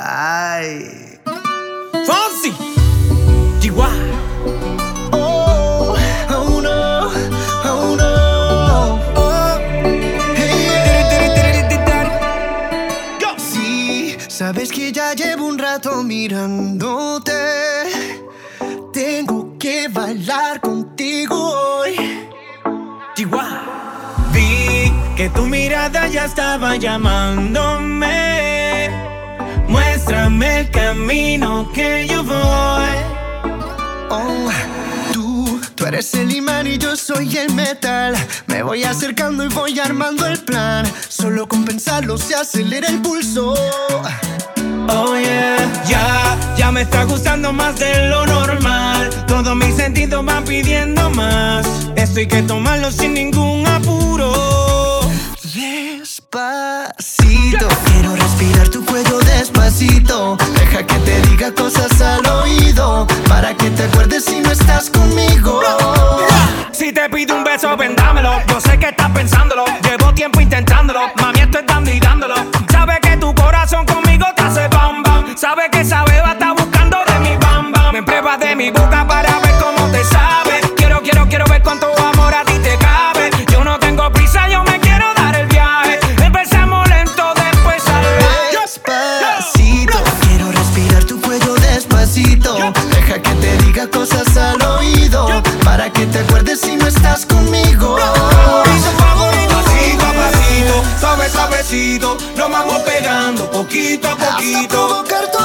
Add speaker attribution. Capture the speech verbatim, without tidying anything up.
Speaker 1: Ay.
Speaker 2: Fonsi, Chihuahua.
Speaker 1: Oh, oh no, oh no. Oh, hey, yeah. Sí, sabes que ya llevo un rato mirándote. Tengo que bailar contigo hoy.
Speaker 2: Chihuahua. Vi que tu mirada ya estaba llamándome. Muéstrame el camino que yo voy.
Speaker 1: Oh, tú, tú eres el imán y yo soy el metal. Me voy acercando y voy armando el plan. Solo con pensarlo se acelera el pulso.
Speaker 2: Oh yeah, ya, ya me está gustando más de lo normal. Todos mis sentidos van pidiendo más. Esto hay que tomarlo sin ningún apuro.
Speaker 1: Despacito, quiero respirar tu cuello despacito. Deja que te diga cosas al oído, para que te acuerdes si no estás conmigo.
Speaker 2: Si te pido un beso, ven dámelo. Yo sé que estás pensándolo, llevo tiempo intentándolo. Mami, estoy dando y dándolo. Sabes que tu corazón conmigo te hace bam bam. Sabes que esa beba está buscando de mi bam bam. Me pruebas de mi boca para ver cómo te sabe. Quiero, quiero, quiero ver cuánto amor a ti te cabe. Yo no tengo prisa, yo me quiero dar el viaje. Empezamos lento, después salvaje.
Speaker 1: Despacito, quiero respirar tu cuello despacito. Deja que te diga cosas al oído, para que te acuerdes si no estás conmigo.
Speaker 2: Piso favorito, pasito a pasito, suave, suavecito. Nos vamos pegando poquito a
Speaker 1: Hasta
Speaker 2: poquito.
Speaker 1: provocar todo